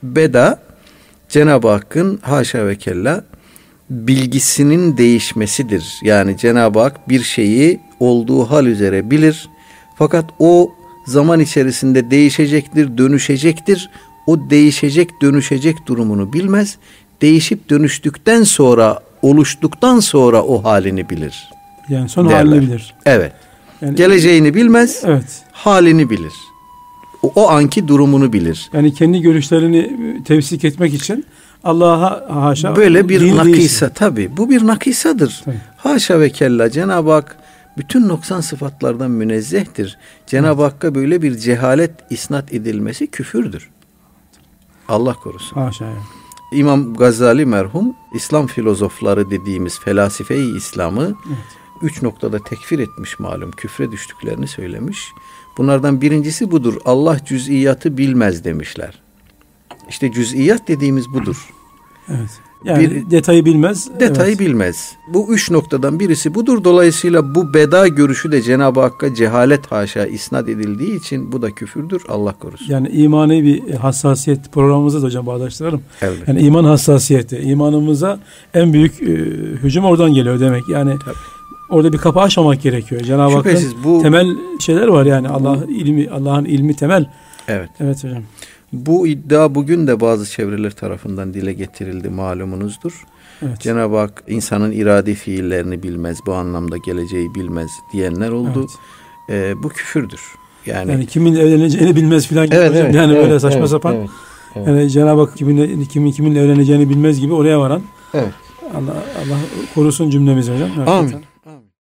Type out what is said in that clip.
beda Cenab-ı Hakk'ın haşa ve kella bilgisinin değişmesidir. Yani Cenab-ı Hak bir şeyi olduğu hal üzere bilir. Fakat o zaman içerisinde değişecektir, dönüşecektir. O değişecek, dönüşecek durumunu bilmez. Değişip dönüştükten sonra, oluştuktan sonra o halini bilir. Yani son halini bilir. Evet. Yani, geleceğini bilmez, evet. Halini bilir. O anki durumunu bilir. Yani kendi görüşlerini tevsik etmek için Allah'a haşa böyle bir nakisa, tabii bu bir nakisadır. Tabii. Haşa ve kella Cenab-ı Hak bütün noksan sıfatlardan münezzehtir. Cenab-ı Hakk'a böyle bir cehalet isnat edilmesi küfürdür. Allah korusun. Haşa. İmam Gazali merhum İslam filozofları dediğimiz felasife-i İslam'ı 3 noktada tekfir etmiş, malum küfre düştüklerini söylemiş. Bunlardan birincisi budur. Allah cüz'iyatı bilmez demişler. İşte cüz'iyat dediğimiz budur. Evet. Yani detayı bilmez. Detayı bilmez. Bu 3 noktadan birisi budur. Dolayısıyla bu beda görüşü de Cenab-ı Hakk'a cehalet haşa isnat edildiği için bu da küfürdür. Allah korusun. Yani imani bir hassasiyet programımızda da hocam bağdaştıralım. Evet. Yani iman hassasiyeti. İmanımıza en büyük hücum oradan geliyor demek. Yani tabii. Orada bir kapı açmamak gerekiyor. Cenab-ı Hakk'ın temel şeyler var yani. Allah'ın ilmi temel. Evet. Evet hocam. Bu iddia bugün de bazı çevreler tarafından dile getirildi, malumunuzdur. Evet. Cenab-ı Hak insanın iradi fiillerini bilmez, bu anlamda geleceği bilmez diyenler oldu. Evet. Bu küfürdür. Yani kimin evleneceğini bilmez filan gibi hocam. Evet, yani böyle saçma sapan. Evet, evet. Yani Cenab-ı Hak kiminle evleneceğini bilmez gibi oraya varan. Evet. Allah korusun cümlemizi hocam. Amin.